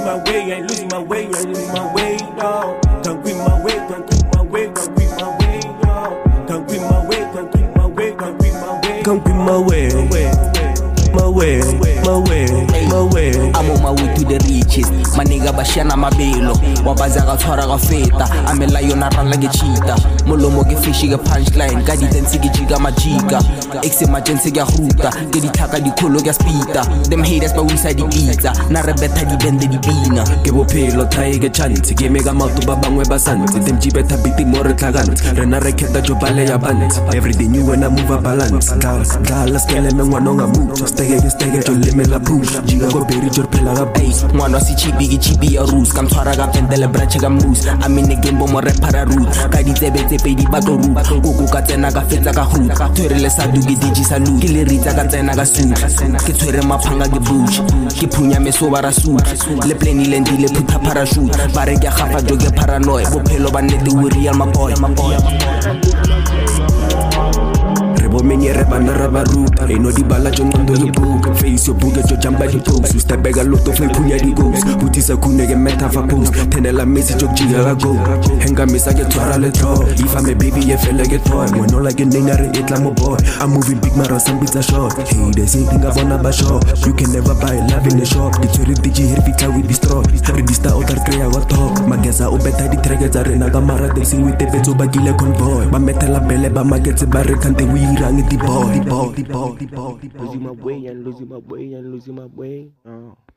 my way, I ain't losing my way, I ain't losing my way, no. Don't quit my way, don't quit my way, don't quit my way, no. Don't quit my way, don't quit my way, don't quit my way. Don't quit my way, my way, my way, my way. I'm on my way to the riches. My nigga bashana mabelo. Wabaza ga tshwara ga feta. I'm a lion run like a cheetah. Molomo ke fish ke punchline. Ka di dance ke jiga majika. Ex emergency ke ruta. Ke di thaka di kholo ke speeda. Them haters ba wisa di pizza. Na re beta di bende di bina. Ke bophelo thae ke chance. Ke mega maoto ba bangwe ba santse. Them jibeta biti more tlhagantse. Re na re kheta jo bale ya bantse. Every day new when I move a balance. Dala skele me ngwana nga mucho. Stege jo leme la push. Jiga go beri jo phela ga base. Ngwana si chibi ya roots. Kam tshwara ga pendele branch ga moose. I'm in the game bo mo repara root. Ka di tsebe tse pedi ba tlo root. Go ka tsena ka fetsa ka hoot. Tshwerele sa duki digi salute. Ke le ritsa ka tsena ka suit. Ke tshwere maphanga ke bush. Ke phunya me so bara suit. Le plane ile ndile phutha parachute. Ba re ke gafa jo ke paranoid. Bophelo ba nnete we real my boy. Menye rebana rabaruta eno di bala jo ngondo ye book face yo book jo jamba di post step back a lot of like punya di goals butisa kune ke meta fa post tenela message jo jiga go henga misa ke twara le throw if I'm a baby ye feel like a toy when no like a nigga re etla mo boy I'm moving big mara some pizza shot hey they say thing abona ba shop you can never buy love in the shop the theory digi here pizza we destroy every dista other crea wa talk mageza o beta di track za rena ga mara they sing with the beto ba gile convoy ba metela bele ba magetse ba re kante we the ball. Losing my way and losing my way and losing my way.